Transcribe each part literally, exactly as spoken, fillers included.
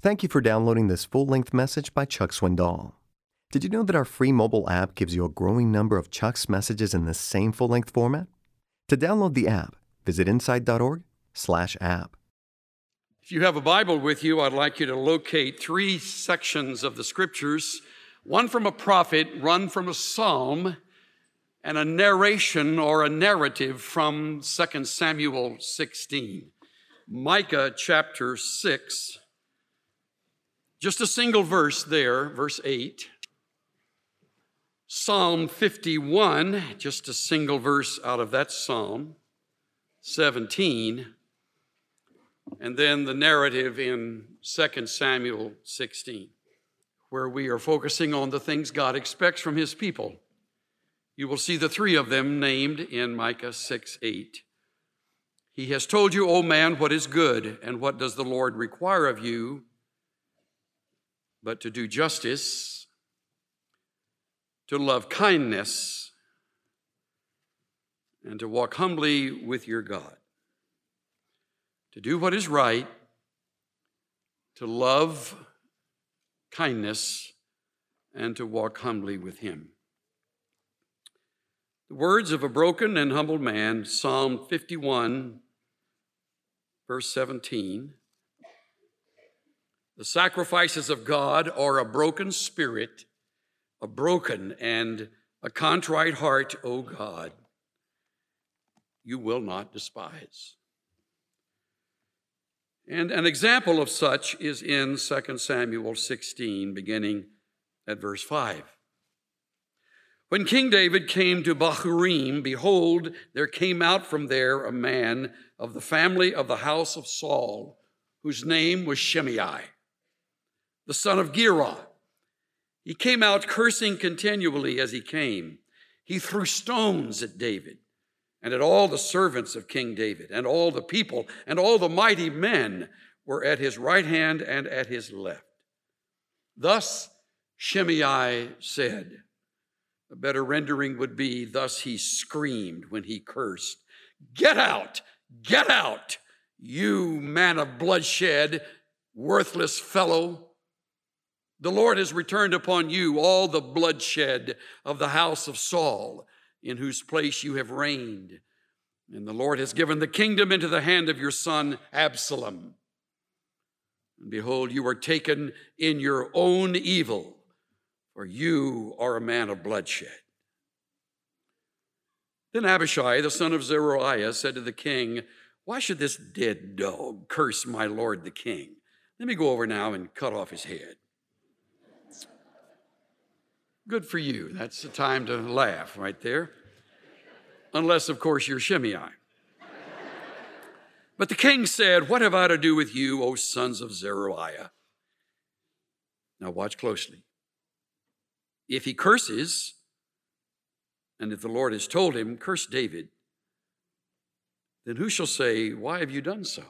Thank you for downloading this full-length message by Chuck Swindoll. Did you know that our free mobile app gives you a growing number of Chuck's messages in the same full-length format? To download the app, visit insight.org slash app. If you have a Bible with you, I'd like you to locate three sections of the Scriptures, one from a prophet, one from a psalm, and a narration or a narrative from Second Samuel sixteen. Micah chapter six, just a single verse there, verse eight. Psalm fifty-one, just a single verse out of that psalm, seventeen. And then the narrative in Second Samuel sixteen, where we are focusing on the things God expects from his people. You will see the three of them named in Micah six eight. He has told you, O man, what is good, and what does the Lord require of you, but to do justice, to love kindness, and to walk humbly with your God. To do what is right, to love kindness, and to walk humbly with him. The words of a broken and humbled man, Psalm fifty-one, verse seventeen. The sacrifices of God are a broken spirit, a broken and a contrite heart, O God, you will not despise. And an example of such is in Second Samuel sixteen, beginning at verse five. When King David came to Bahurim, behold, there came out from there a man of the family of the house of Saul, whose name was Shimei, the son of Gera. He came out cursing continually as he came. He threw stones at David and at all the servants of King David, and all the people and all the mighty men were at his right hand and at his left. Thus Shimei said, a better rendering would be, thus he screamed when he cursed, "Get out, get out, you man of bloodshed, worthless fellow. The Lord has returned upon you all the bloodshed of the house of Saul, in whose place you have reigned. And the Lord has given the kingdom into the hand of your son Absalom. And behold, you are taken in your own evil, for you are a man of bloodshed." Then Abishai, the son of Zeruiah, said to the king, "Why should this dead dog curse my lord the king? Let me go over now and cut off his head." Good for you. That's the time to laugh right there. Unless, of course, you're Shimei. But the king said, "What have I to do with you, O sons of Zeruiah?" Now watch closely. If he curses, and if the Lord has told him, curse David, then who shall say, "Why have you done so?"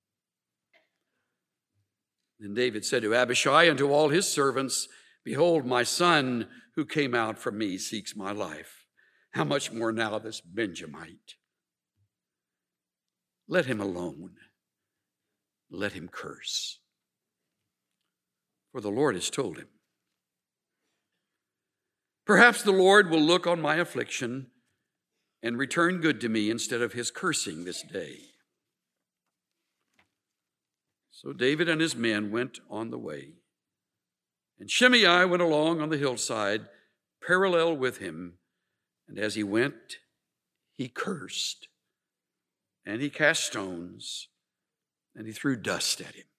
Then David said to Abishai and to all his servants, "Behold, my son who came out from me seeks my life. How much more now this Benjamite? Let him alone. Let him curse. For the Lord has told him. Perhaps the Lord will look on my affliction and return good to me instead of his cursing this day." So David and his men went on the way, and Shimei went along on the hillside, parallel with him. And as he went, he cursed, and he cast stones, and he threw dust at him.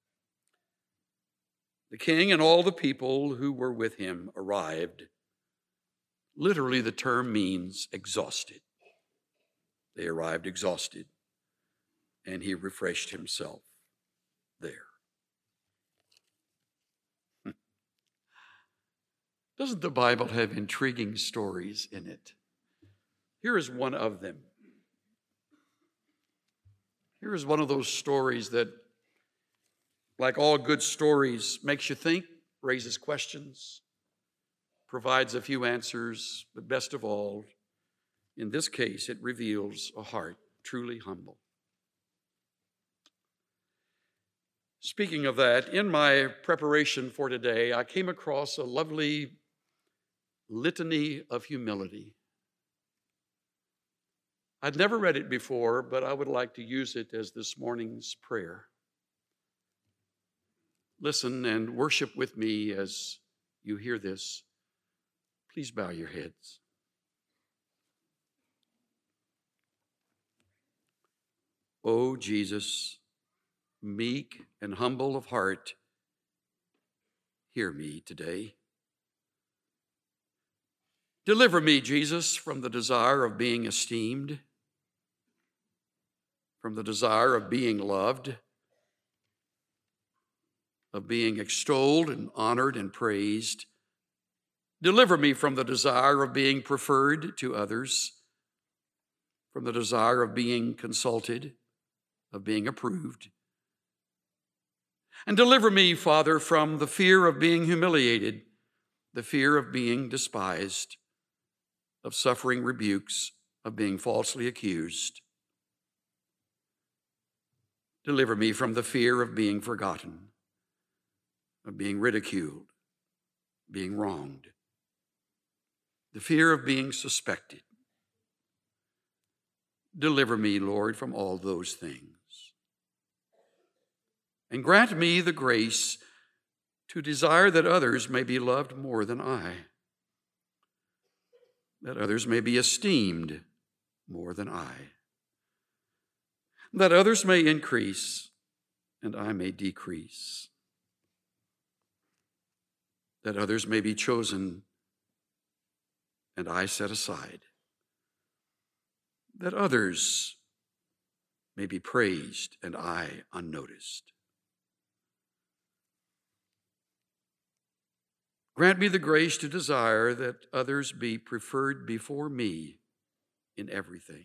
The king and all the people who were with him arrived. Literally, the term means exhausted. They arrived exhausted, and he refreshed himself there. Doesn't the Bible have intriguing stories in it? Here is one of them. Here is one of those stories that, like all good stories, makes you think, raises questions, provides a few answers, but best of all, in this case, it reveals a heart truly humble. Speaking of that, in my preparation for today, I came across a lovely litany of humility. I'd never read it before, but I would like to use it as this morning's prayer. Listen and worship with me as you hear this. Please bow your heads. O Jesus, meek and humble of heart, hear me today. Deliver me, Jesus, from the desire of being esteemed, from the desire of being loved, of being extolled and honored and praised. Deliver me from the desire of being preferred to others, from the desire of being consulted, of being approved. And deliver me, Father, from the fear of being humiliated, the fear of being despised, of suffering rebukes, of being falsely accused. Deliver me from the fear of being forgotten, of being ridiculed, being wronged, the fear of being suspected. Deliver me, Lord, from all those things. And grant me the grace to desire that others may be loved more than I, that others may be esteemed more than I, that others may increase and I may decrease, that others may be chosen and I set aside, that others may be praised and I unnoticed. Grant me the grace to desire that others be preferred before me in everything,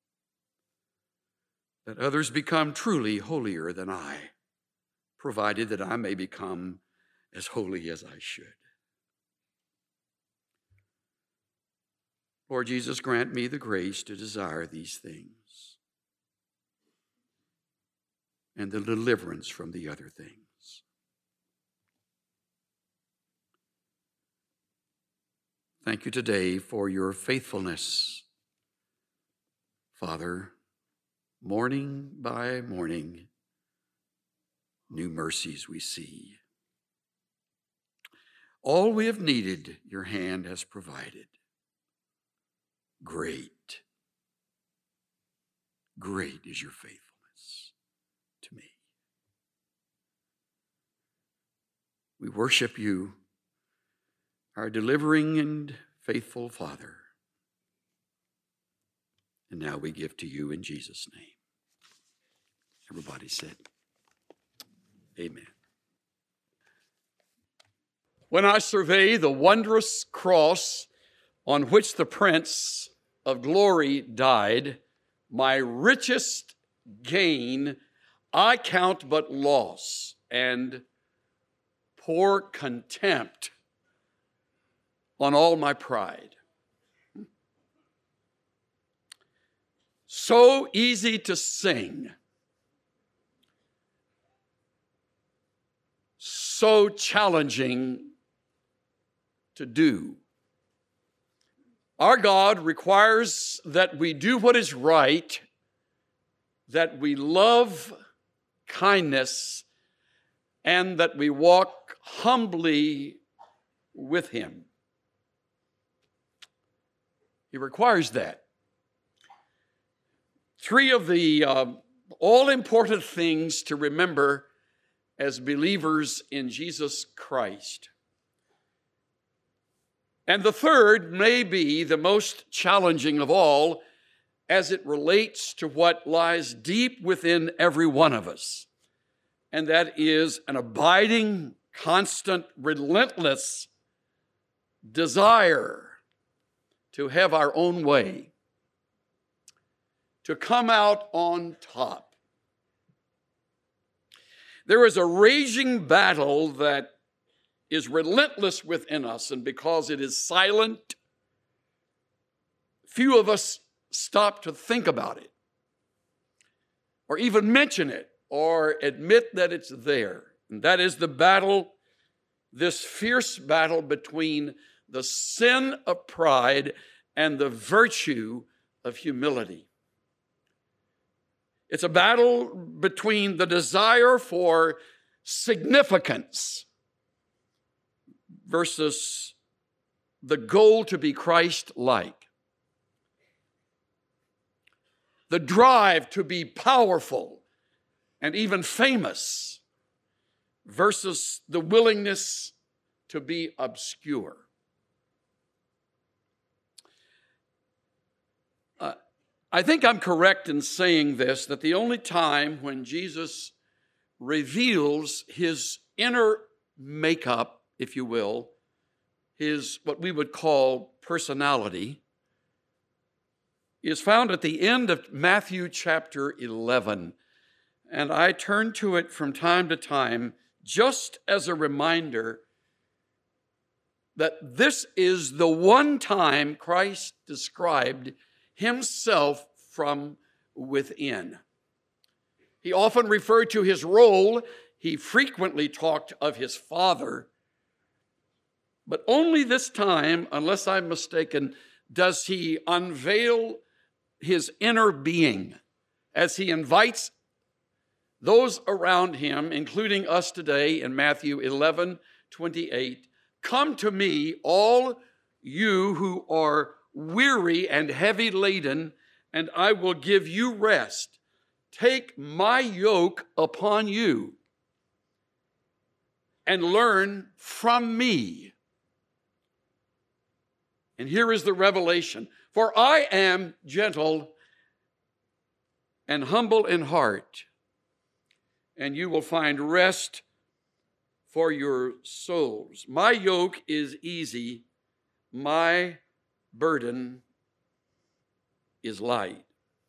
that others become truly holier than I, provided that I may become as holy as I should. Lord Jesus, grant me the grace to desire these things and the deliverance from the other things. Thank you today for your faithfulness, Father. Morning by morning, new mercies we see. All we have needed, your hand has provided. Great, great is your faithfulness to me. We worship you, our delivering and faithful Father. And now we give to you in Jesus' name. Everybody said, amen. When I survey the wondrous cross on which the Prince of Glory died, my richest gain I count but loss and pour contempt on all my pride. So easy to sing, so challenging to do. Our God requires that we do what is right, that we love kindness, and that we walk humbly with Him. He requires that. Three of the uh, all-important things to remember as believers in Jesus Christ. And the third may be the most challenging of all as it relates to what lies deep within every one of us. And that is an abiding, constant, relentless desire to have our own way, to come out on top. There is a raging battle that is relentless within us, and because it is silent, few of us stop to think about it or even mention it. or admit that it's there. And that is the battle, this fierce battle between the sin of pride and the virtue of humility. It's a battle between the desire for significance versus the goal to be Christ-like. The drive to be powerful and even famous versus the willingness to be obscure. Uh, I think I'm correct in saying this, that the only time when Jesus reveals his inner makeup, if you will, his what we would call personality, is found at the end of Matthew chapter eleven. And I turn to it from time to time just as a reminder that this is the one time Christ described himself from within. He often referred to his role. He frequently talked of his Father. But only this time, unless I'm mistaken, does he unveil his inner being as he invites those around him, including us today in Matthew eleven twenty-eight, "Come to me, all you who are weary and heavy laden, and I will give you rest. Take my yoke upon you and learn from me." And here is the revelation. "For I am gentle and humble in heart, and you will find rest for your souls. My yoke is easy, my burden is light."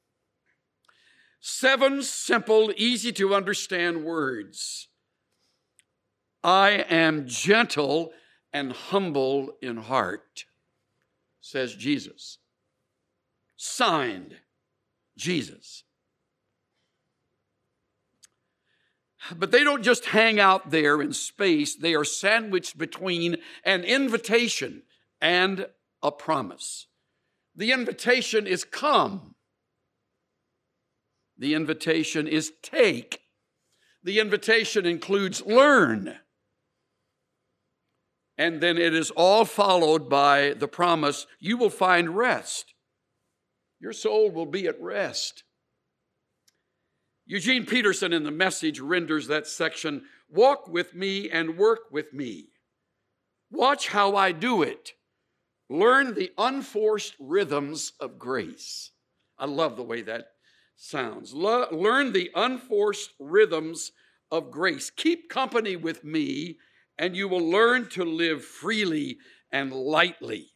Seven simple, easy to understand words. I am gentle and humble in heart, says Jesus. Signed, Jesus. But they don't just hang out there in space. They are sandwiched between an invitation and a promise. The invitation is come. The invitation is take. The invitation includes learn. And then it is all followed by the promise, you will find rest. Your soul will be at rest. Eugene Peterson in The Message renders that section, "Walk with me and work with me. Watch how I do it. Learn the unforced rhythms of grace." I love the way that sounds. Le- learn the unforced rhythms of grace. Keep company with me, and you will learn to live freely and lightly.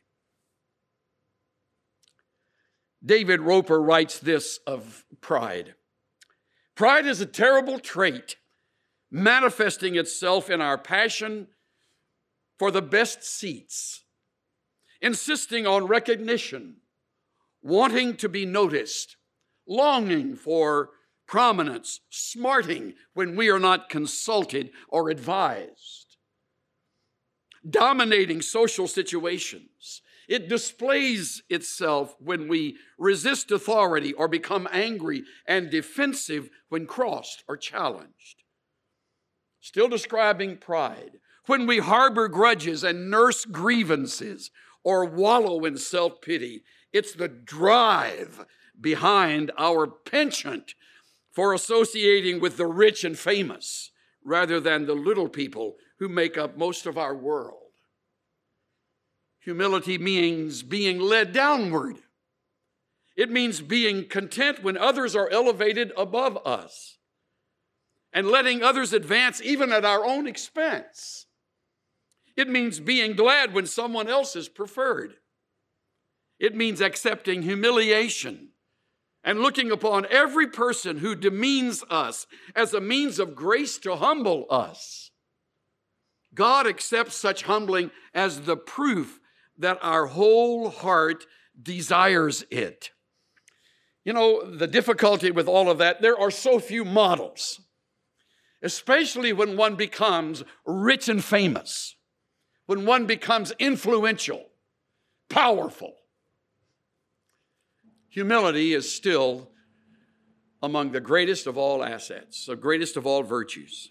David Roper writes this of pride. "Pride is a terrible trait, manifesting itself in our passion for the best seats, insisting on recognition, wanting to be noticed, longing for prominence, smarting when we are not consulted or advised, dominating social situations. It displays itself when we resist authority or become angry and defensive when crossed or challenged." Still describing pride. "When we harbor grudges and nurse grievances or wallow in self-pity, it's the drive behind our penchant for associating with the rich and famous rather than the little people who make up most of our world. Humility means being led downward. It means being content when others are elevated above us and letting others advance even at our own expense. It means being glad when someone else is preferred. It means accepting humiliation and looking upon every person who demeans us as a means of grace to humble us. God accepts such humbling as the proof that our whole heart desires it. You know, the difficulty with all of that, there are so few models. especially when one becomes rich and famous, when one becomes influential, powerful. Humility is still among the greatest of all assets, the greatest of all virtues.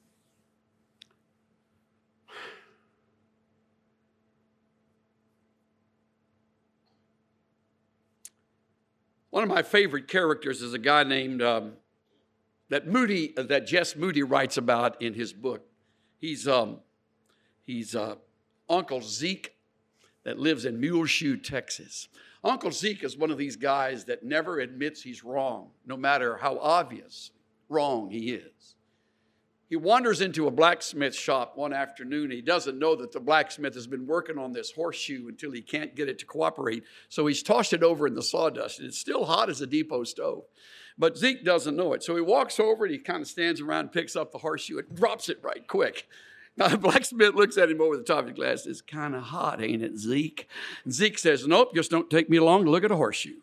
One of my favorite characters is a guy named um, that Moody, uh, that Jess Moody writes about in his book. He's um, he's uh, Uncle Zeke that lives in Muleshoe, Texas. Uncle Zeke is one of these guys that never admits he's wrong, no matter how obvious wrong he is. He wanders into a blacksmith shop one afternoon. He doesn't know that the blacksmith has been working on this horseshoe until he can't get it to cooperate. So he's tossed it over in the sawdust, and it's still hot as a depot stove. But Zeke doesn't know it. So he walks over and he kind of stands around, picks up the horseshoe, and drops it right quick. Now the blacksmith looks at him over the top of the glass. It's kind of hot, ain't it, Zeke? And Zeke says, nope, just don't take me long to look at a horseshoe.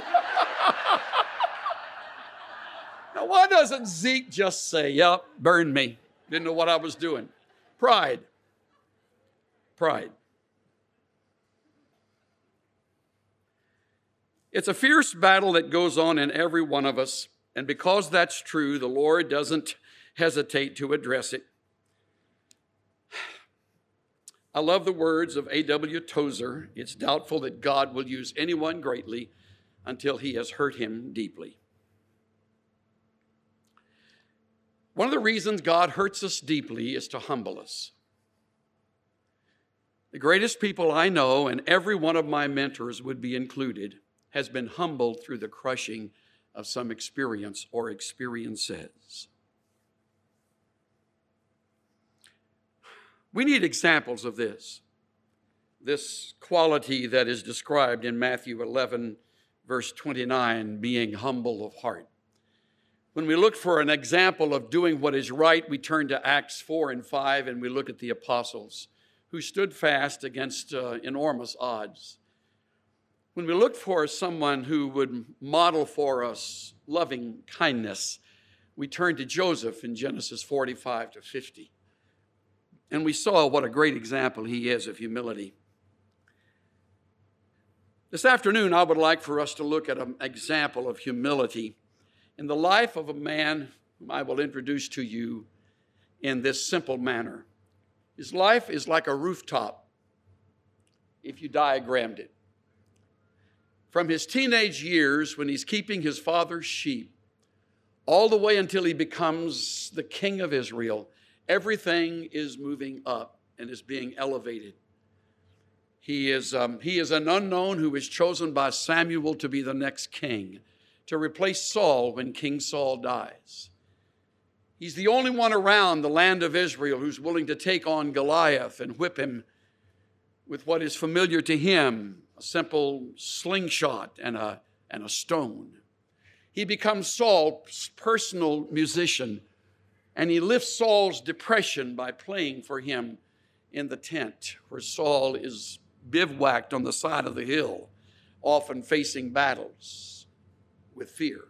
Now, why doesn't Zeke just say, yep, burned me. Didn't know what I was doing. Pride. Pride. It's a fierce battle that goes on in every one of us. And because that's true, the Lord doesn't hesitate to address it. I love the words of A W Tozer. It's doubtful that God will use anyone greatly until he has hurt him deeply. One of the reasons God hurts us deeply is to humble us. The greatest people I know, and every one of my mentors would be included, has been humbled through the crushing of some experience or experiences. We need examples of this, this quality that is described in Matthew eleven, verse twenty-nine, being humble of heart. When we look for an example of doing what is right, we turn to Acts four and five, and we look at the apostles who stood fast against uh, enormous odds. When we look for someone who would model for us loving kindness, we turn to Joseph in Genesis forty-five to fifty. And we saw what a great example he is of humility. This afternoon, I would like for us to look at an example of humility in the life of a man whom I will introduce to you in this simple manner. His life is like a rooftop, if you diagrammed it. From his teenage years, when he's keeping his father's sheep, all the way until he becomes the king of Israel, everything is moving up and is being elevated. He is, um, he is an unknown who is chosen by Samuel to be the next king, to replace Saul when King Saul dies. He's the only one around the land of Israel who's willing to take on Goliath and whip him with what is familiar to him, a simple slingshot and a, and a stone. He becomes Saul's personal musician, and he lifts Saul's depression by playing for him in the tent where Saul is bivouacked on the side of the hill, often facing battles with fear.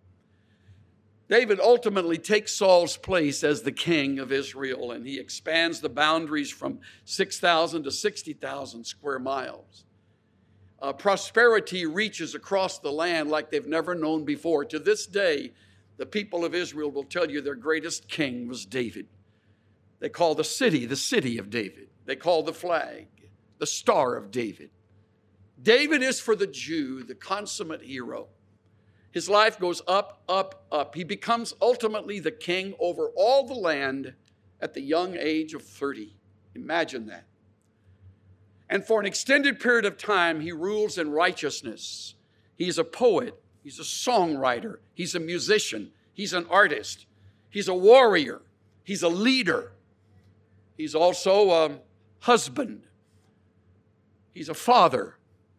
David ultimately takes Saul's place as the king of Israel, and he expands the boundaries from six thousand to sixty thousand square miles. Uh, prosperity reaches across the land like they've never known before. To this day, the people of Israel will tell you their greatest king was David. They call the city the city of David. They call the flag the Star of David. David is for the Jew the consummate hero. His life goes up, up, up. He becomes ultimately the king over all the land at the young age of thirty. Imagine that. And for an extended period of time, he rules in righteousness. He's a poet. He's a songwriter. He's a musician. He's an artist. He's a warrior. He's a leader. He's also a husband. He's a father.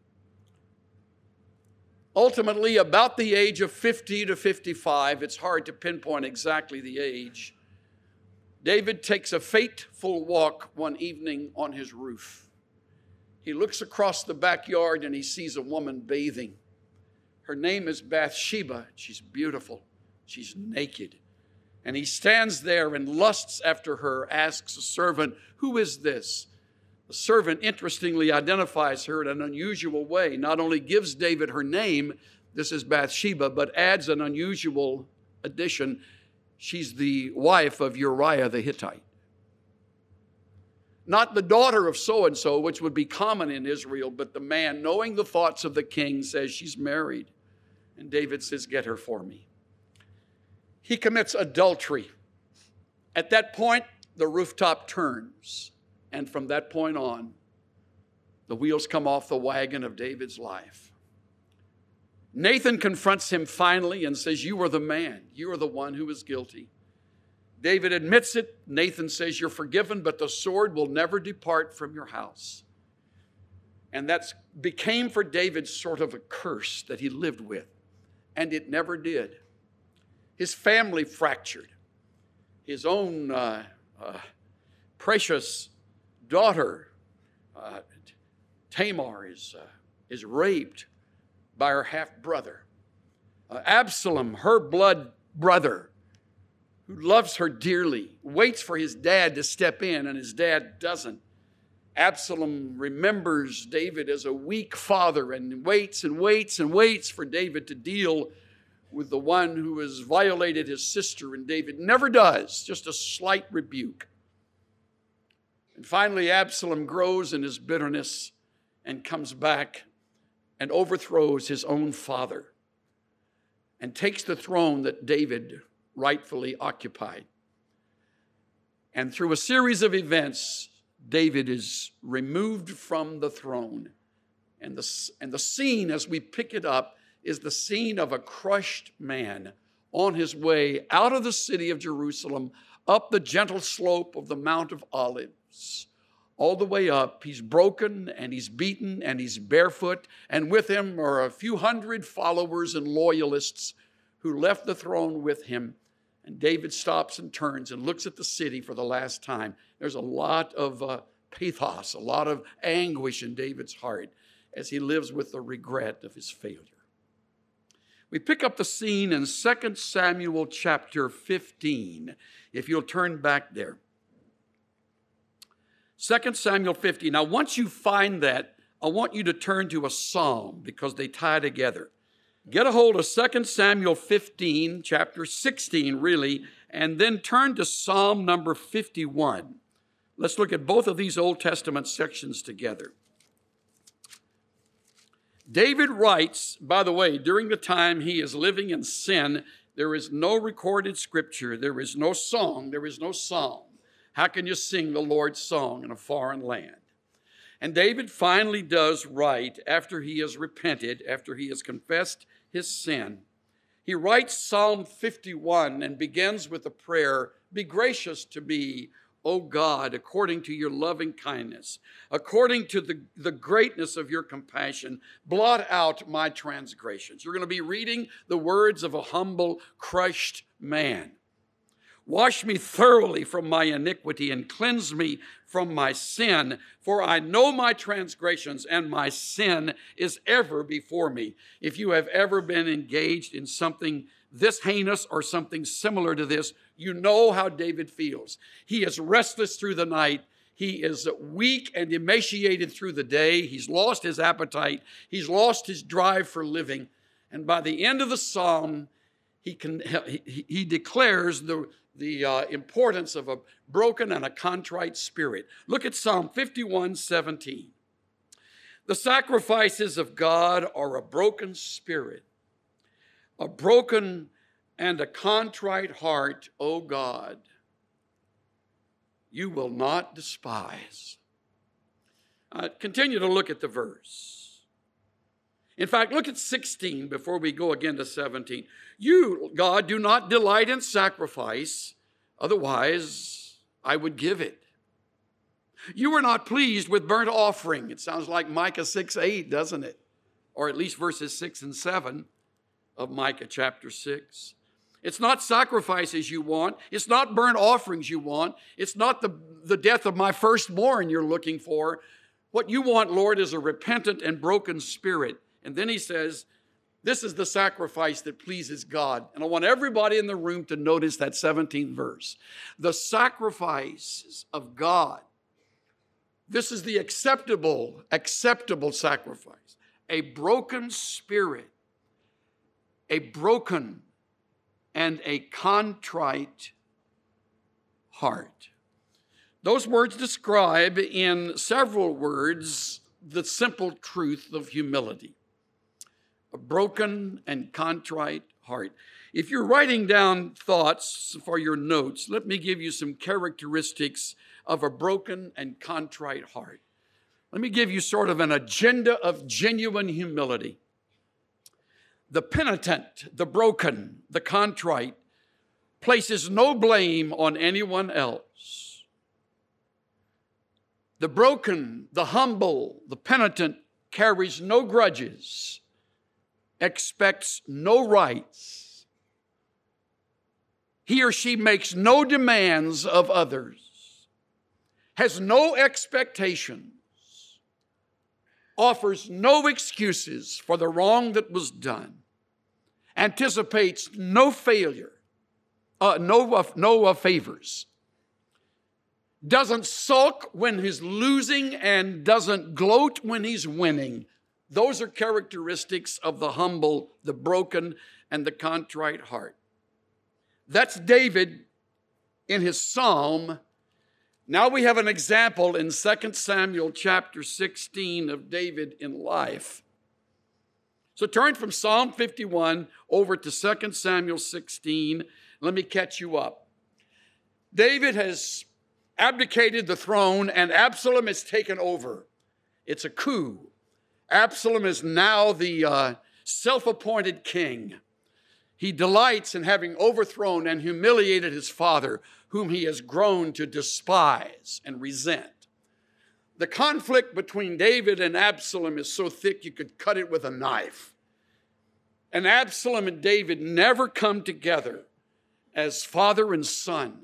Ultimately, about the age of fifty to fifty-five, it's hard to pinpoint exactly the age, David takes a fateful walk one evening on his roof. He looks across the backyard and he sees a woman bathing. Her name is Bathsheba. She's beautiful. She's naked. And he stands there and lusts after her, asks a servant, "Who is this?" The servant, interestingly, identifies her in an unusual way. Not only gives David her name, this is Bathsheba, but adds an unusual addition. She's the wife of Uriah the Hittite. Not the daughter of so-and-so, which would be common in Israel, but the man, knowing the thoughts of the king, says she's married. And David says, "Get her for me." He commits adultery. At that point, the rooftop turns. And from that point on, the wheels come off the wagon of David's life. Nathan confronts him finally and says, "You are the man. You are the one who is guilty." David admits it. Nathan says, "You're forgiven, but the sword will never depart from your house." And that became for David sort of a curse that he lived with. And it never did. His family fractured. His own uh, uh, precious daughter, uh, Tamar, is, uh, is raped by her half-brother. Uh, Absalom, her blood brother, who loves her dearly, waits for his dad to step in, and his dad doesn't. Absalom remembers David as a weak father and waits and waits and waits for David to deal with the one who has violated his sister, and David never does, just a slight rebuke. And finally, Absalom grows in his bitterness and comes back and overthrows his own father and takes the throne that David rightfully occupied. And through a series of events, David is removed from the throne. And the, and the scene, as we pick it up, is the scene of a crushed man on his way out of the city of Jerusalem, up the gentle slope of the Mount of Olives. All the way up, he's broken and he's beaten and he's barefoot, and with him are a few hundred followers and loyalists who left the throne with him. And David stops and turns and looks at the city for the last time. There's a lot of uh, pathos, a lot of anguish in David's heart as he lives with the regret of his failure. We pick up the scene in Second Samuel chapter fifteen, if you'll turn back there. Second Samuel fifteen. Now, once you find that, I want you to turn to a psalm because they tie together. Get a hold of Second Samuel fifteen, chapter sixteen, really, and then turn to Psalm number fifty-one. Let's look at both of these Old Testament sections together. David writes, by the way, during the time he is living in sin, there is no recorded scripture, there is no song, there is no psalm. How can you sing the Lord's song in a foreign land? And David finally does write after he has repented, after he has confessed his sin. He writes Psalm fifty-one and begins with a prayer, "Be gracious to me, O God, according to your loving kindness, according to the, the greatness of your compassion, blot out my transgressions." You're going to be reading the words of a humble, crushed man. "Wash me thoroughly from my iniquity and cleanse me from my sin, for I know my transgressions and my sin is ever before me." If you have ever been engaged in something this heinous or something similar to this, you know how David feels. He is restless through the night. He is weak and emaciated through the day. He's lost his appetite. He's lost his drive for living. And by the end of the psalm, he, can, he, he declares the, the uh, importance of a broken and a contrite spirit. Look at Psalm fifty-one seventeen. "The sacrifices of God are a broken spirit, a broken and a contrite heart, O God, you will not despise." Uh, continue to look at the verse. In fact, look at sixteen before we go again to seventeen. "You, God, do not delight in sacrifice, otherwise I would give it. You are not pleased with burnt offering." It sounds like Micah six eight, doesn't it? Or at least verses six and seven of Micah chapter six. It's not sacrifices you want. It's not burnt offerings you want. It's not the, the death of my firstborn you're looking for. What you want, Lord, is a repentant and broken spirit. And then he says, This is the sacrifice that pleases God. And I want everybody in the room to notice that seventeenth verse. The sacrifices of God. This is the acceptable, acceptable sacrifice. A broken spirit, a broken and a contrite heart. Those words describe in several words the simple truth of humility. A broken and contrite heart. If you're writing down thoughts for your notes, let me give you some characteristics of a broken and contrite heart. Let me give you sort of an agenda of genuine humility. The penitent, the broken, the contrite places no blame on anyone else. The broken, the humble, the penitent carries no grudges, expects no rights. He or she makes no demands of others, has no expectations, offers no excuses for the wrong that was done, anticipates no failure, uh, no, uh, no uh, favors, doesn't sulk when he's losing and doesn't gloat when he's winning. Those are characteristics of the humble, the broken, and the contrite heart. That's David in his psalm. Now we have an example in Second Samuel chapter sixteen of David in life. So turn from Psalm fifty-one over to Second Samuel sixteen. Let me catch you up. David has abdicated the throne and Absalom has taken over. It's a coup. Absalom is now the uh, self-appointed king. He delights in having overthrown and humiliated his father, whom he has grown to despise and resent. The conflict between David and Absalom is so thick you could cut it with a knife. And Absalom and David never come together as father and son.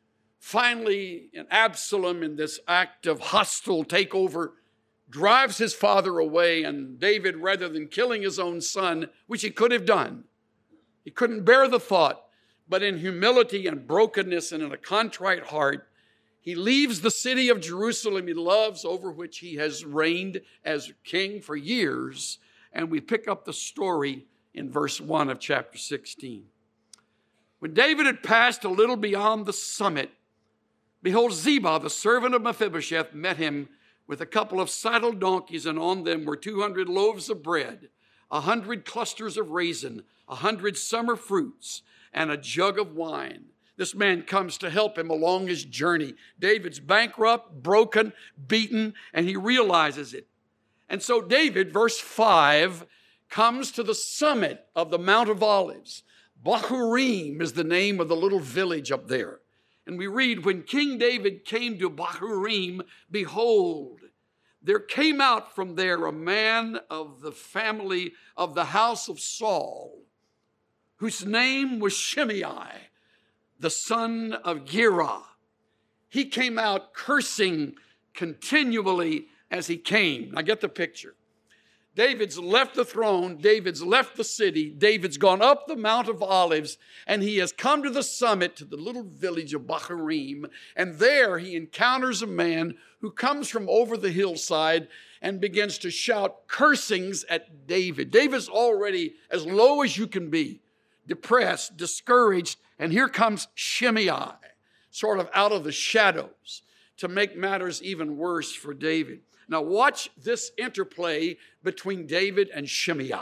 Finally, Absalom, in this act of hostile takeover, drives his father away, and David, rather than killing his own son, which he could have done, he couldn't bear the thought, but in humility and brokenness and in a contrite heart, he leaves the city of Jerusalem he loves, over which he has reigned as king for years, and we pick up the story in verse one of chapter sixteen. When David had passed a little beyond the summit, behold, Ziba, the servant of Mephibosheth, met him with a couple of saddled donkeys, and on them were two hundred loaves of bread, a hundred clusters of raisin, a hundred summer fruits, and a jug of wine. This man comes to help him along his journey. David's bankrupt, broken, beaten, and he realizes it. And so David, verse five, comes to the summit of the Mount of Olives. Bahurim is the name of the little village up there. And we read, when King David came to Bahurim, behold, there came out from there a man of the family of the house of Saul, whose name was Shimei, the son of Gera. He came out cursing continually as he came. Now get the picture. David's left the throne, David's left the city, David's gone up the Mount of Olives, and he has come to the summit, to the little village of Bahurim, and there he encounters a man who comes from over the hillside and begins to shout cursings at David. David's already as low as you can be, depressed, discouraged, and here comes Shimei, sort of out of the shadows, to make matters even worse for David. Now watch this interplay between David and Shimei.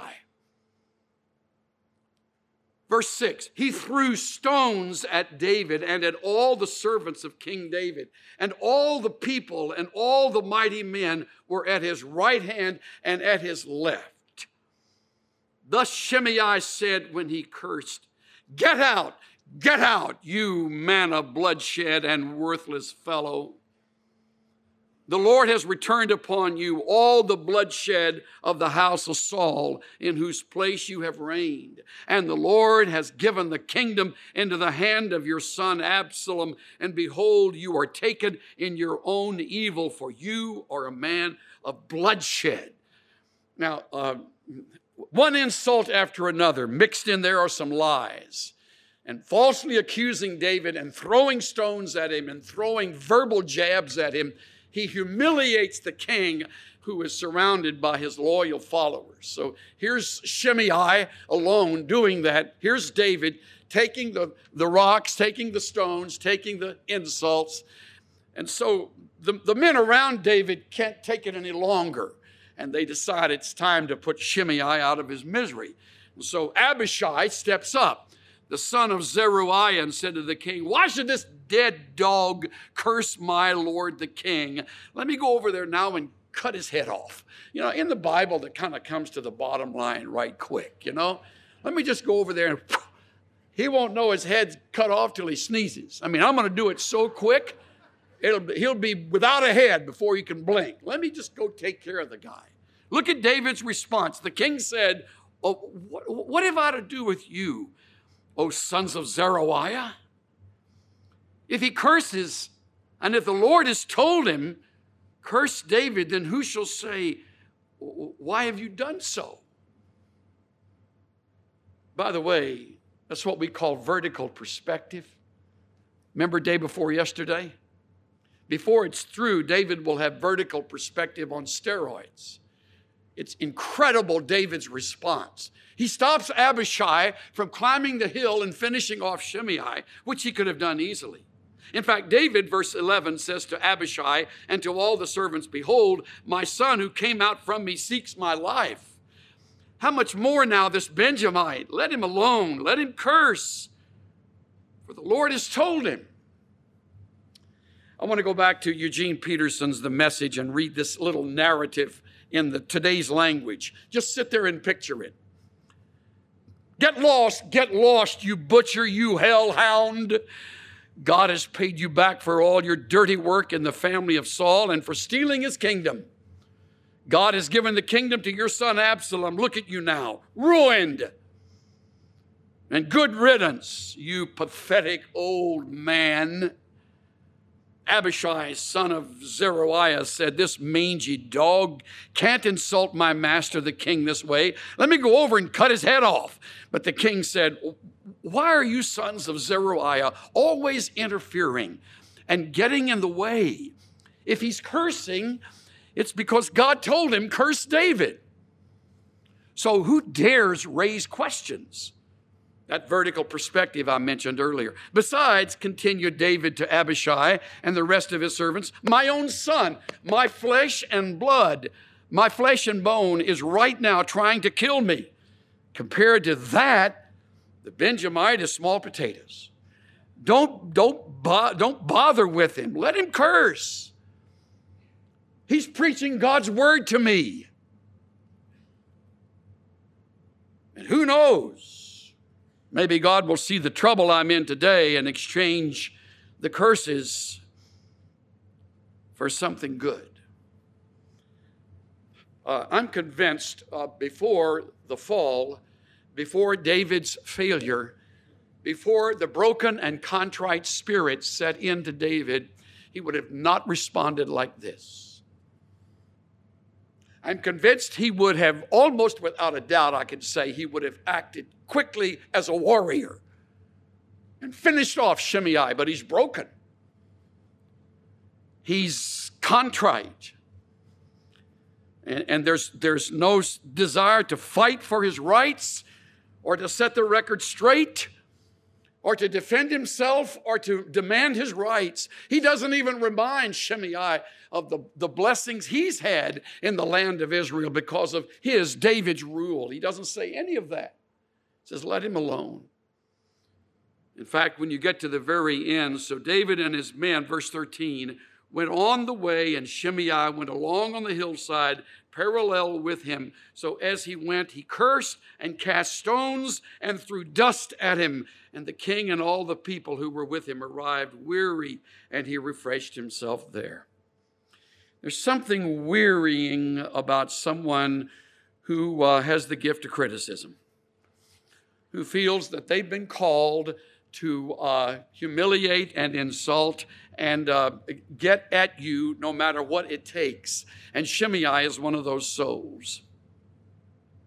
Verse six, he threw stones at David and at all the servants of King David, and all the people and all the mighty men were at his right hand and at his left. Thus Shimei said when he cursed, "Get out, get out, you man of bloodshed and worthless fellow. The Lord has returned upon you all the bloodshed of the house of Saul, in whose place you have reigned. And the Lord has given the kingdom into the hand of your son Absalom. And behold, you are taken in your own evil, for you are a man of bloodshed." Now, uh, one insult after another. Mixed in there are some lies. And falsely accusing David and throwing stones at him and throwing verbal jabs at him, he humiliates the king who is surrounded by his loyal followers. So here's Shimei alone doing that. Here's David taking the, the rocks, taking the stones, taking the insults. And so the, the men around David can't take it any longer. And they decide it's time to put Shimei out of his misery. And so Abishai steps up, the son of Zeruiah, and said to the king, "Why should this dead dog curse my lord the king? Let me go over there now and cut his head off." You know, in the Bible, that kind of comes to the bottom line right quick, you know. Let me just go over there and he won't know his head's cut off till he sneezes. I mean, I'm going to do it so quick, it'll be, he'll be without a head before you can blink. Let me just go take care of the guy. Look at David's response. The king said, "Oh, what, what have I to do with you, O sons of Zeruiah? If he curses, and if the Lord has told him, curse David, then who shall say, why have you done so?" By the way, that's what we call vertical perspective. Remember day before yesterday? Before it's through, David will have vertical perspective on steroids. It's incredible, David's response. He stops Abishai from climbing the hill and finishing off Shimei, which he could have done easily. In fact, David, verse eleven, says to Abishai and to all the servants, "Behold, my son who came out from me seeks my life. How much more now this Benjamite? Let him alone. Let him curse, for the Lord has told him." I want to go back to Eugene Peterson's The Message and read this little narrative in the today's language. Just sit there and picture it. "Get lost, get lost, you butcher, you hellhound. God has paid you back for all your dirty work in the family of Saul and for stealing his kingdom. God has given the kingdom to your son Absalom. Look at you now, ruined. And good riddance, you pathetic old man." Abishai, son of Zeruiah, said, "This mangy dog can't insult my master, the king, this way. Let me go over and cut his head off." But the king said, "Why are you sons of Zeruiah always interfering and getting in the way? If he's cursing, it's because God told him, curse David. So who dares raise questions?" That vertical perspective I mentioned earlier. "Besides," continued David to Abishai and the rest of his servants, "my own son, my flesh and blood, my flesh and bone is right now trying to kill me. Compared to that, the Benjamite is small potatoes. Don't, don't, bo- don't bother with him. Let him curse. He's preaching God's word to me. And who knows? Maybe God will see the trouble I'm in today and exchange the curses for something good." Uh, I'm convinced uh, before the fall, before David's failure, before the broken and contrite spirit set into David, he would have not responded like this. I'm convinced he would have, almost without a doubt, I could say, he would have acted quickly as a warrior and finished off Shimei, but he's broken. He's contrite. And, and there's, there's no desire to fight for his rights or to set the record straight or to defend himself or to demand his rights. He doesn't even remind Shimei of the, the blessings he's had in the land of Israel because of his, David's rule. He doesn't say any of that. He says, let him alone. In fact, when you get to the very end, so David and his men, verse thirteen, went on the way, and Shimei went along on the hillside, parallel with him. So as he went, he cursed and cast stones and threw dust at him. And the king and all the people who were with him arrived weary, and he refreshed himself there. There's something wearying about someone who uh, has the gift of criticism, who feels that they've been called to uh, humiliate and insult and uh, get at you no matter what it takes. And Shimei is one of those souls.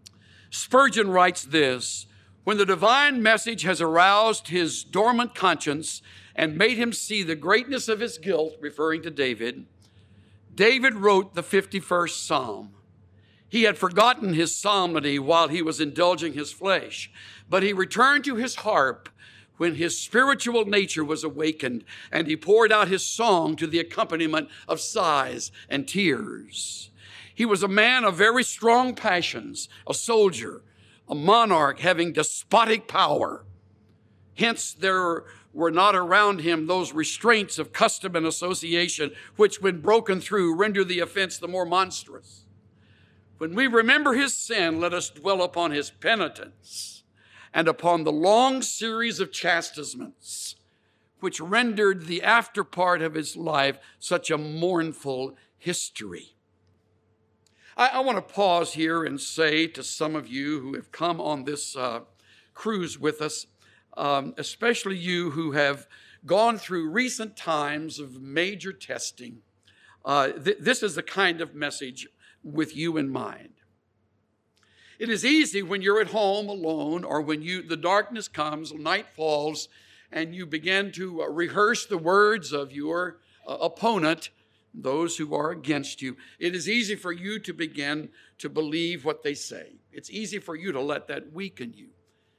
Spurgeon writes this: when the divine message has aroused his dormant conscience and made him see the greatness of his guilt, referring to David, David wrote the fifty-first Psalm. He had forgotten his psalmody while he was indulging his flesh, but he returned to his harp when his spiritual nature was awakened, and he poured out his song to the accompaniment of sighs and tears. He was a man of very strong passions, a soldier, a monarch having despotic power. Hence, there were not around him those restraints of custom and association, which, when broken through, render the offense the more monstrous. When we remember his sin, let us dwell upon his penitence and upon the long series of chastisements, which rendered the after part of his life such a mournful history. I, I want to pause here and say to some of you who have come on this uh, cruise with us, um, especially you who have gone through recent times of major testing, uh, th- this is the kind of message with you in mind. It is easy when you're at home alone, or when you the darkness comes, night falls, and you begin to uh, rehearse the words of your uh, opponent, those who are against you. It is easy for you to begin to believe what they say. It's easy for you to let that weaken you.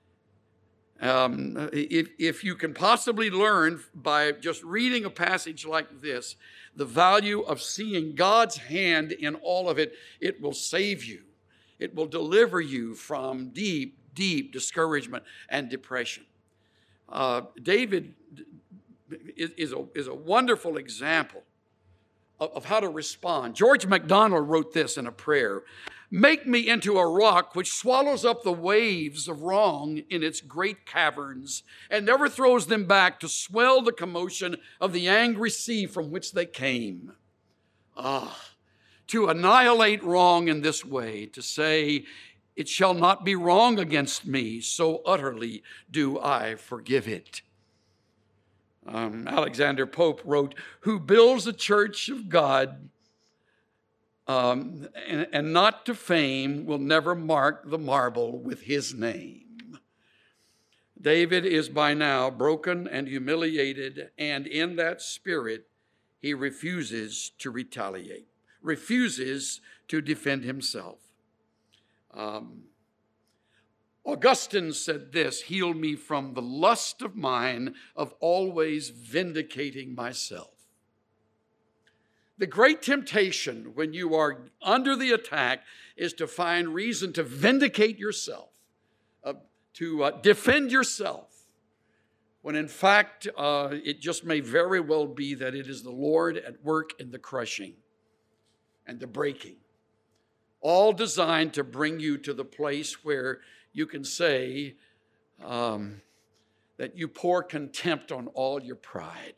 Um, if, if you can possibly learn by just reading a passage like this, the value of seeing God's hand in all of it, it will save you. It will deliver you from deep, deep discouragement and depression. Uh, David is, is, a, is a wonderful example of, of how to respond. George MacDonald wrote this in a prayer: "Make me into a rock which swallows up the waves of wrong in its great caverns and never throws them back to swell the commotion of the angry sea from which they came." Ah, to annihilate wrong in this way, to say, "It shall not be wrong against me, so utterly do I forgive it." Um, Alexander Pope wrote, "Who builds a church of God Um, and, and not to fame will never mark the marble with his name." David is by now broken and humiliated, and in that spirit, he refuses to retaliate, refuses to defend himself. Um, Augustine said this: "Heal me from the lust of mine of always vindicating myself." The great temptation when you are under the attack is to find reason to vindicate yourself, uh, to uh, defend yourself, when in fact uh, it just may very well be that it is the Lord at work in the crushing and the breaking, all designed to bring you to the place where you can say um, that you pour contempt on all your pride.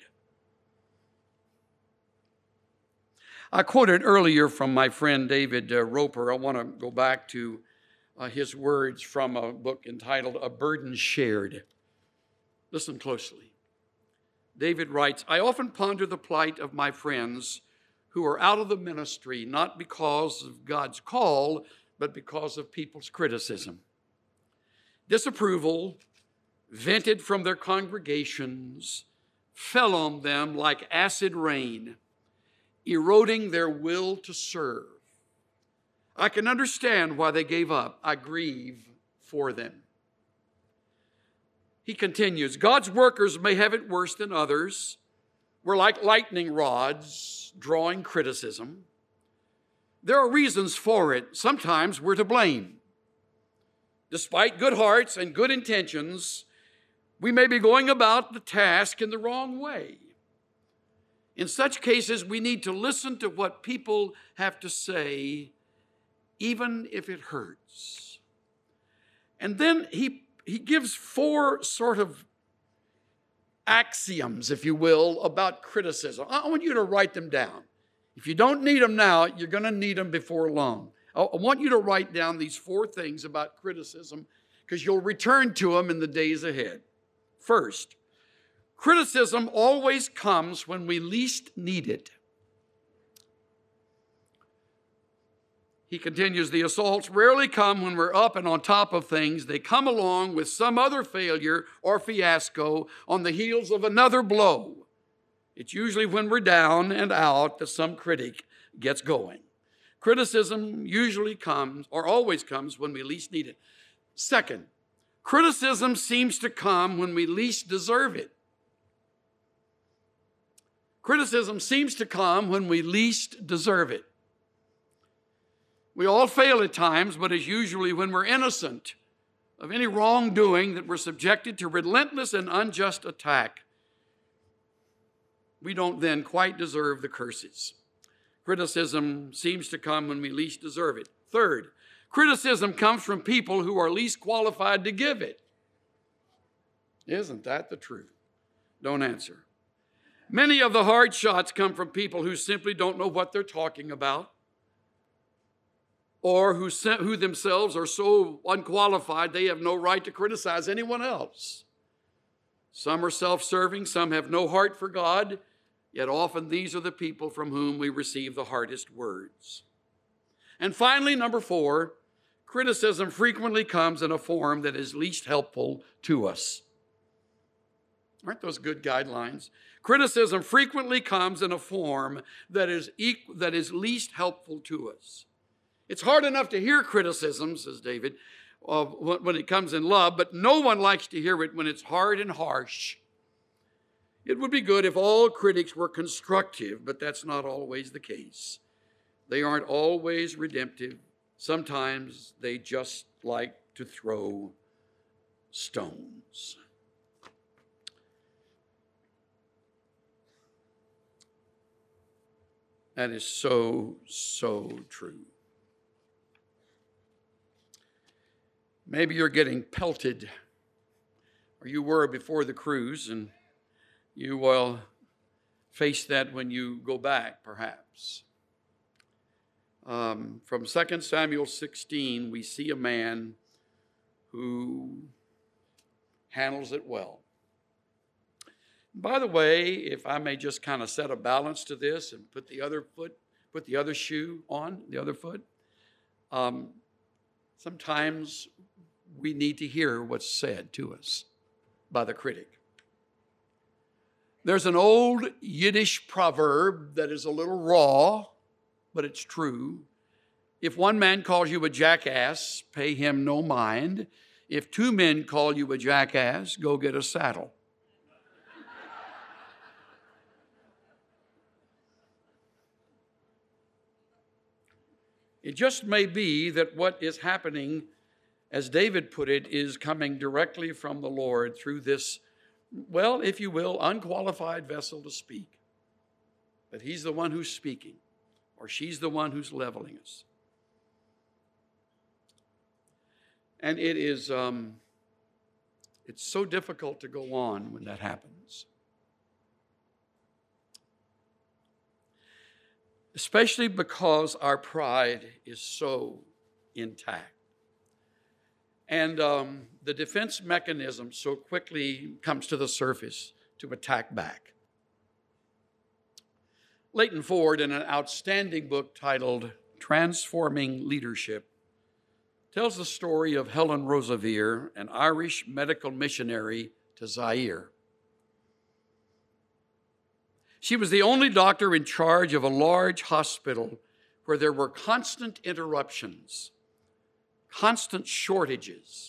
I quoted earlier from my friend David uh, Roper. I want to go back to uh, his words from a book entitled A Burden Shared. Listen closely. David writes, "I often ponder the plight of my friends who are out of the ministry, not because of God's call, but because of people's criticism. Disapproval, vented from their congregations, fell on them like acid rain, eroding their will to serve. I can understand why they gave up. I grieve for them." He continues, "God's workers may have it worse than others. We're like lightning rods drawing criticism. There are reasons for it. Sometimes we're to blame. Despite good hearts and good intentions, we may be going about the task in the wrong way. In such cases, we need to listen to what people have to say, even if it hurts." And then he, he gives four sort of axioms, if you will, about criticism. I want you to write them down. If you don't need them now, you're going to need them before long. I want you to write down these four things about criticism, because you'll return to them in the days ahead. First, criticism always comes when we least need it. He continues, the assaults rarely come when we're up and on top of things. They come along with some other failure or fiasco on the heels of another blow. It's usually when we're down and out that some critic gets going. Criticism usually comes, or always comes, when we least need it. Second, criticism seems to come when we least deserve it. Criticism seems to come when we least deserve it. We all fail at times, but it's usually when we're innocent of any wrongdoing that we're subjected to relentless and unjust attack. We don't then quite deserve the curses. Criticism seems to come when we least deserve it. Third, criticism comes from people who are least qualified to give it. Isn't that the truth? Don't answer. Many of the hard shots come from people who simply don't know what they're talking about, or who, who themselves are so unqualified they have no right to criticize anyone else. Some are self-serving, some have no heart for God, yet often these are the people from whom we receive the hardest words. And finally, number four, criticism frequently comes in a form that is least helpful to us. Aren't those good guidelines? Criticism frequently comes in a form that is, equal, that is least helpful to us. It's hard enough to hear criticism, says David, uh, when it comes in love, but no one likes to hear it when it's hard and harsh. It would be good if all critics were constructive, but that's not always the case. They aren't always redemptive. Sometimes they just like to throw stones. That is so, so true. Maybe you're getting pelted, or you were before the cruise, and you will face that when you go back, perhaps. Um, from Second Samuel sixteen, we see a man who handles it well. By the way, if I may just kind of set a balance to this and put the other foot, put the other shoe on, the other foot, um, sometimes we need to hear what's said to us by the critic. There's an old Yiddish proverb that is a little raw, but it's true. If one man calls you a jackass, pay him no mind. If two men call you a jackass, go get a saddle. It just may be that what is happening, as David put it, is coming directly from the Lord through this, well, if you will, unqualified vessel to speak. That he's the one who's speaking, or she's the one who's leveling us. And it is, um, it's so difficult to go on when that happens. Especially because our pride is so intact. And um, the defense mechanism so quickly comes to the surface to attack back. Leighton Ford, in an outstanding book titled Transforming Leadership, tells the story of Helen Roseveare, an Irish medical missionary to Zaire. She was the only doctor in charge of a large hospital where there were constant interruptions, constant shortages,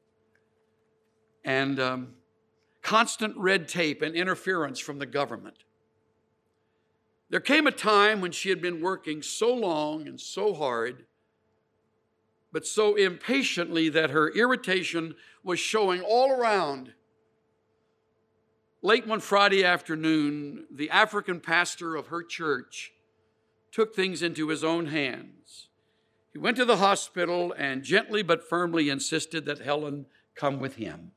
and um, constant red tape and interference from the government. There came a time when she had been working so long and so hard, but so impatiently that her irritation was showing all around. Late one Friday afternoon, the African pastor of her church took things into his own hands. He went to the hospital and gently but firmly insisted that Helen come with him.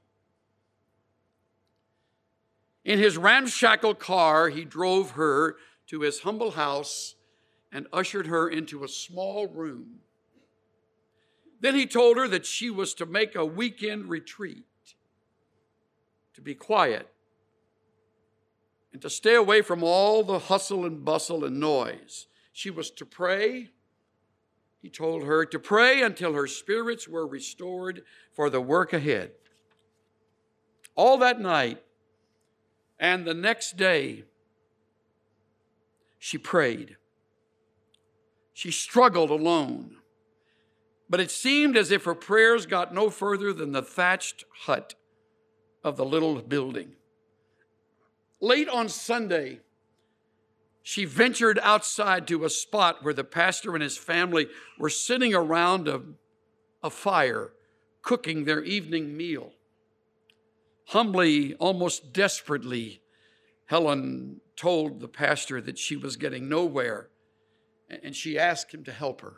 In his ramshackle car, he drove her to his humble house and ushered her into a small room. Then he told her that she was to make a weekend retreat, to be quiet, and to stay away from all the hustle and bustle and noise. She was to pray. He told her to pray until her spirits were restored for the work ahead. All that night and the next day, she prayed. She struggled alone, but it seemed as if her prayers got no further than the thatched hut of the little building. Late on Sunday, she ventured outside to a spot where the pastor and his family were sitting around a, a fire, cooking their evening meal. Humbly, almost desperately, Helen told the pastor that she was getting nowhere, and she asked him to help her.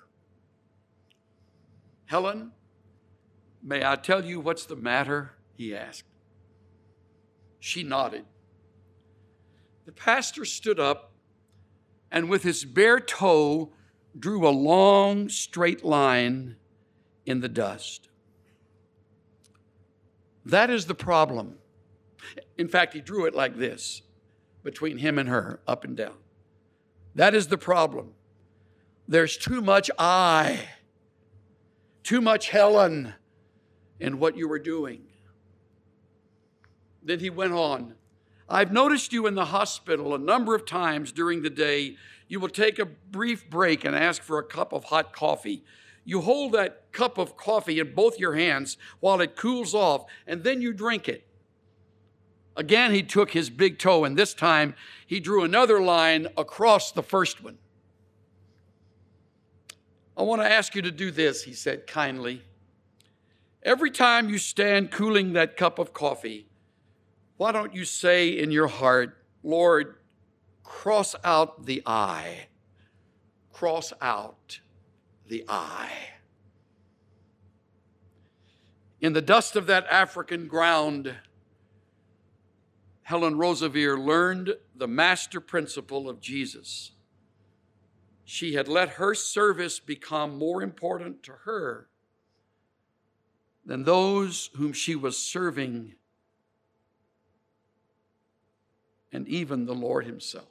"Helen, may I tell you what's the matter?" he asked. She nodded. The pastor stood up and with his bare toe drew a long, straight line in the dust. That is the problem. In fact, he drew it like this, between him and her, up and down. That is the problem. There's too much I, too much Helen in what you were doing. Then he went on. I've noticed you in the hospital a number of times during the day. You will take a brief break and ask for a cup of hot coffee. You hold that cup of coffee in both your hands while it cools off, and then you drink it. Again, he took his big toe, and this time he drew another line across the first one. I want to ask you to do this, he said kindly. Every time you stand cooling that cup of coffee, why don't you say in your heart, Lord, cross out the I. Cross out the I. In the dust of that African ground, Helen Roseveare learned the master principle of Jesus. She had let her service become more important to her than those whom she was serving, and even the Lord himself.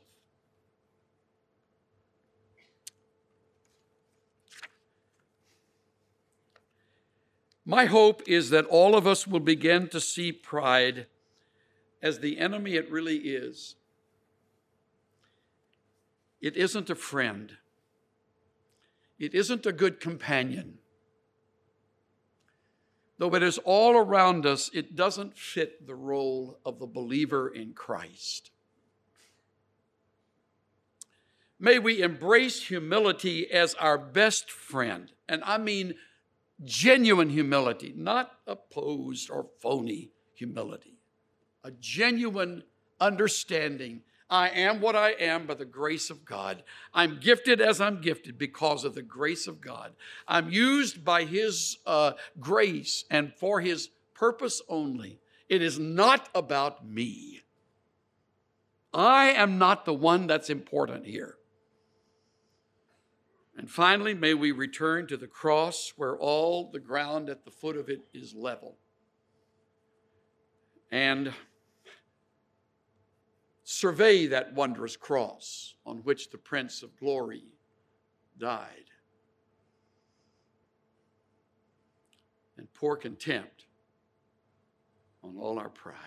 My hope is that all of us will begin to see pride as the enemy it really is. It isn't a friend. It isn't a good companion. Though it is all around us, it doesn't fit the role of the believer in Christ. May we embrace humility as our best friend. And I mean genuine humility, not opposed or phony humility. A genuine understanding. I am what I am by the grace of God. I'm gifted as I'm gifted because of the grace of God. I'm used by his uh, grace and for his purpose only. It is not about me. I am not the one that's important here. And finally, may we return to the cross where all the ground at the foot of it is level. And survey that wondrous cross on which the Prince of Glory died. And pour contempt on all our pride.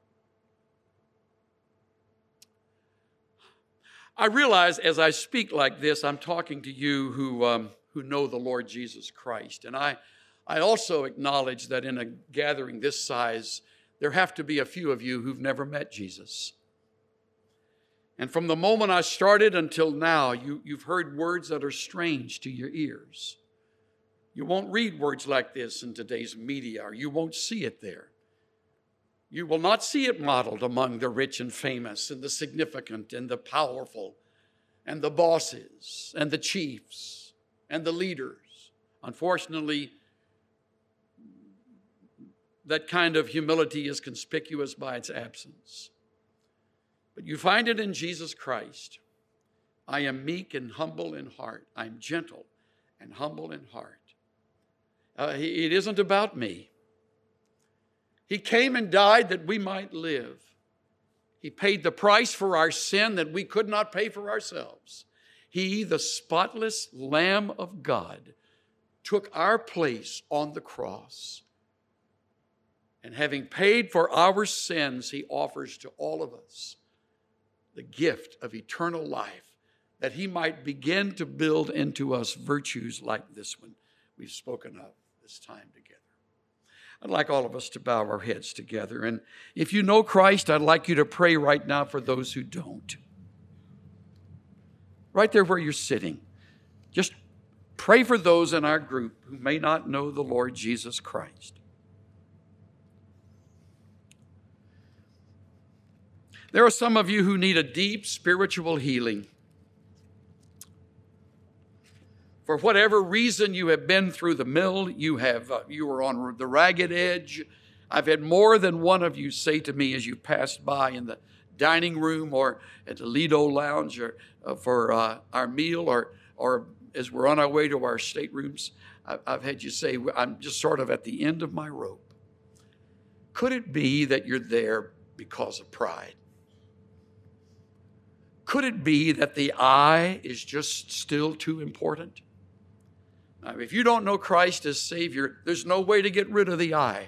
I realize as I speak like this, I'm talking to you who, um, who know the Lord Jesus Christ. And I, I also acknowledge that in a gathering this size, there have to be a few of you who've never met Jesus. And from the moment I started until now, you, you've heard words that are strange to your ears. You won't read words like this in today's media, or you won't see it there. You will not see it modeled among the rich and famous and the significant and the powerful and the bosses and the chiefs and the leaders. Unfortunately, that kind of humility is conspicuous by its absence. But you find it in Jesus Christ. I am meek and humble in heart. I'm gentle and humble in heart. Uh, it isn't about me. He came and died that we might live. He paid the price for our sin that we could not pay for ourselves. He, the spotless Lamb of God, took our place on the cross. And having paid for our sins, he offers to all of us the gift of eternal life, that he might begin to build into us virtues like this one we've spoken of this time together. I'd like all of us to bow our heads together. And if you know Christ, I'd like you to pray right now for those who don't. Right there where you're sitting. Just pray for those in our group who may not know the Lord Jesus Christ. There are some of you who need a deep spiritual healing. For whatever reason, you have been through the mill, you have uh, you were on the ragged edge. I've had more than one of you say to me as you passed by in the dining room or at the Lido Lounge or, uh, for uh, our meal, or or as we're on our way to our staterooms, I've, I've had you say, I'm just sort of at the end of my rope. Could it be that you're there because of pride? Could it be that the I is just still too important? Now, if you don't know Christ as Savior, there's no way to get rid of the I.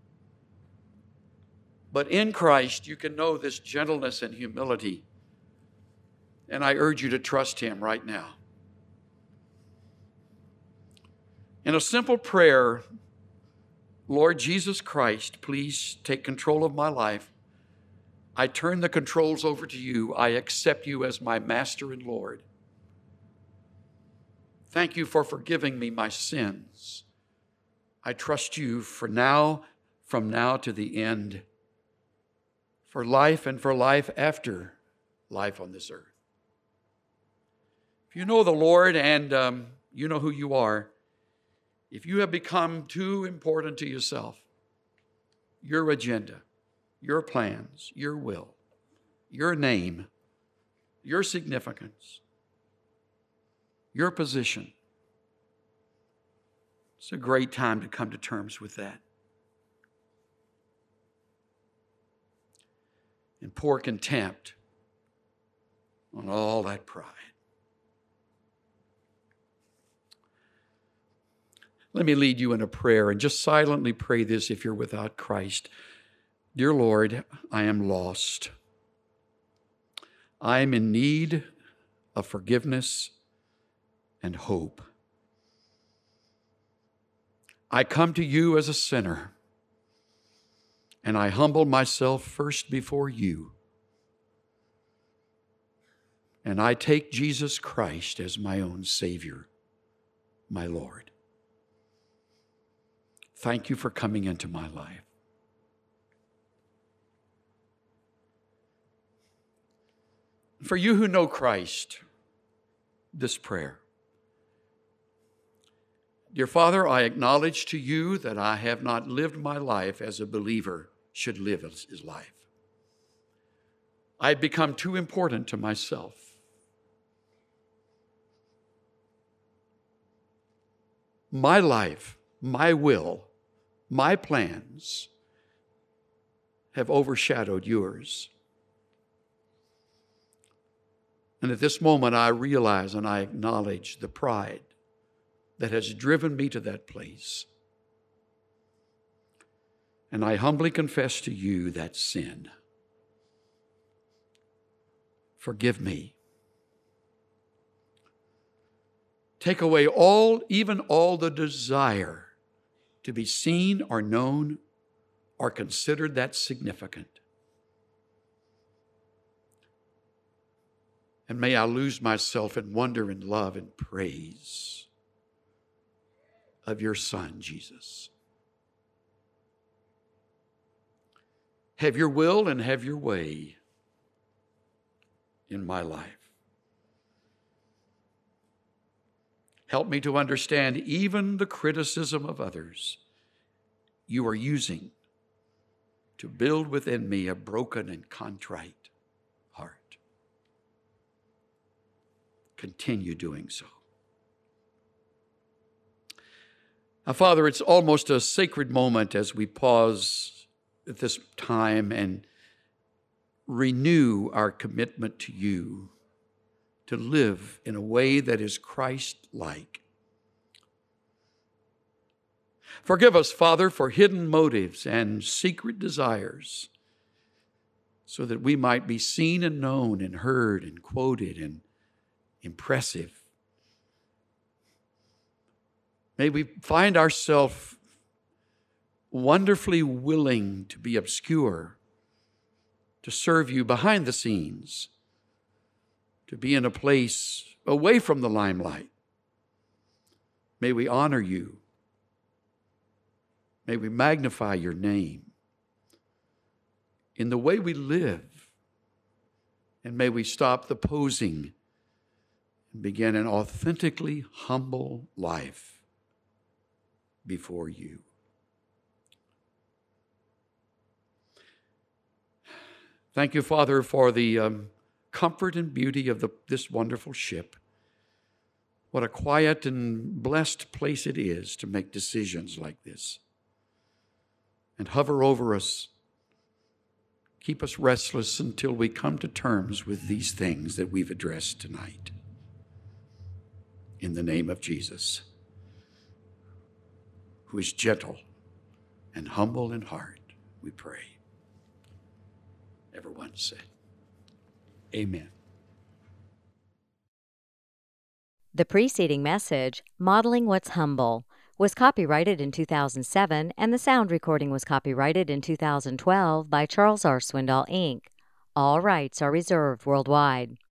But in Christ, you can know this gentleness and humility. And I urge you to trust him right now. In a simple prayer, Lord Jesus Christ, please take control of my life. I turn the controls over to you. I accept you as my master and Lord. Thank you for forgiving me my sins. I trust you for now, from now to the end, for life and for life after life on this earth. If you know the Lord and um, you know who you are, if you have become too important to yourself, your agenda, your plans, your will, your name, your significance, your position. It's a great time to come to terms with that. And pour contempt on all that pride. Let me lead you in a prayer, and just silently pray this if you're without Christ. Dear Lord, I am lost. I am in need of forgiveness and hope. I come to you as a sinner, and I humble myself first before you. And I take Jesus Christ as my own Savior, my Lord. Thank you for coming into my life. For you who know Christ, this prayer. Dear Father, I acknowledge to you that I have not lived my life as a believer should live his life. I had become too important to myself. My life, my will, my plans have overshadowed yours. And at this moment, I realize and I acknowledge the pride that has driven me to that place. And I humbly confess to you that sin. Forgive me. Take away all, even all the desire to be seen or known or considered that significant. And may I lose myself in wonder and love and praise of your Son, Jesus. Have your will and have your way in my life. Help me to understand even the criticism of others you are using to build within me a broken and contrite heart. Continue doing so. Now, Father, it's almost a sacred moment as we pause at this time and renew our commitment to you to live in a way that is Christ-like. Forgive us, Father, for hidden motives and secret desires, so that we might be seen and known and heard and quoted and impressive. May we find ourselves wonderfully willing to be obscure, to serve you behind the scenes, to be in a place away from the limelight. May we honor you. May we magnify your name in the way we live. And may we stop the posing and begin an authentically humble life before you. Thank you, Father, for the um, comfort and beauty of the, this wonderful ship. What a quiet and blessed place it is to make decisions like this. And hover over us. Keep us restless until we come to terms with these things that we've addressed tonight. In the name of Jesus, who is gentle and humble in heart, we pray. Everyone said, amen. The preceding message, Modeling What's Humble, was copyrighted in two thousand seven, and the sound recording was copyrighted in two thousand twelve by Charles R. Swindoll, Incorporated. All rights are reserved worldwide.